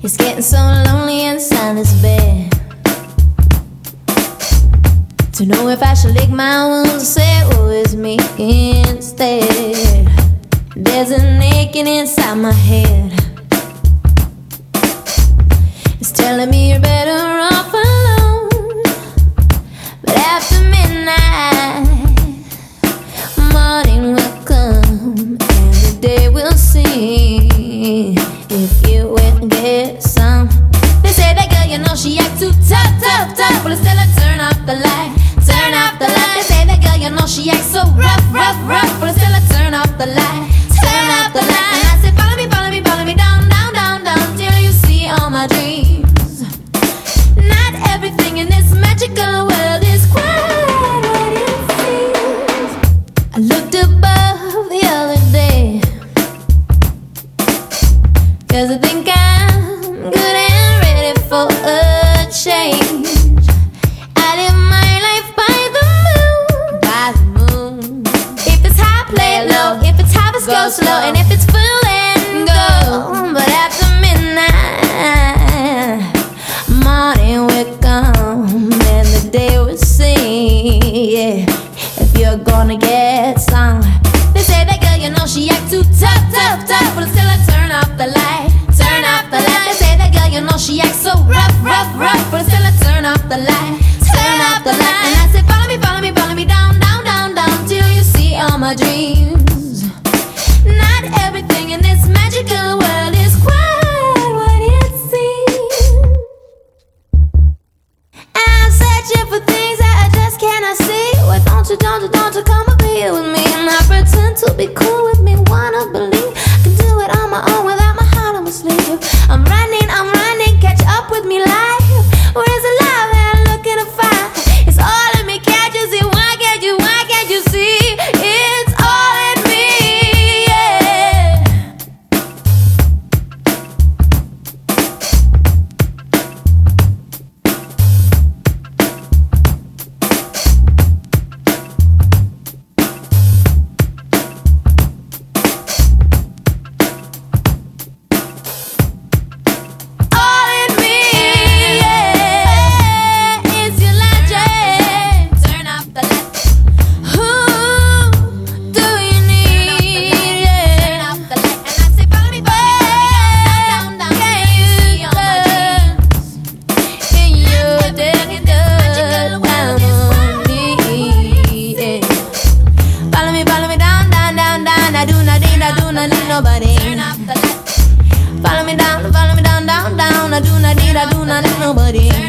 It's getting so lonely inside this bed. To know if I should lick my wounds or say, oh, it's me instead. There's an aching inside my head. It's telling me you're better off alone. But after midnight, morning will come and the day will see if you will get some. They say that girl, you know she act too tough. But still I turn off the light. Turn off the light. They say that girl, you know she acts so rough. But still I turn off the light. Turn off the light. And I say, follow me down, till you see all my dreams. Not everything in this magical world is quite what it seems. I looked above the other day, 'cause I think I'm good and ready for a change. I live my life by the moon. If it's high, play it low. If it's high, go slow. And if it's full, then go. But after midnight, morning will come and the day will see, yeah, if you're gonna get some. They say that girl, you know she act too tough. But still I turn off the light. Turn off the light. They say that girl, you know she acts so rough. But still I turn off the light. Turn off the light. And I say, follow me down, till you see all my dreams. Not everything in this magical world is quite what it seems. I'm searching for things that I just cannot see. Why don't you come up here with me and not pretend to be cool with me? Wanna believe I can do it on my own without my heart on my sleeve. I'm running, catch up with me life. Where's the love that I'm looking to find? It's all in me, can't you see? Why can't you see? It's all in me, yeah. All in me, yeah. It's your logic. Turn off the light. Who do you need? Yeah. Turn off the light. And I say, follow me down, can you touch? Can you dig it up? Follow me down. I do not need nobody. Turn off the light. Follow me down. I do not need nobody.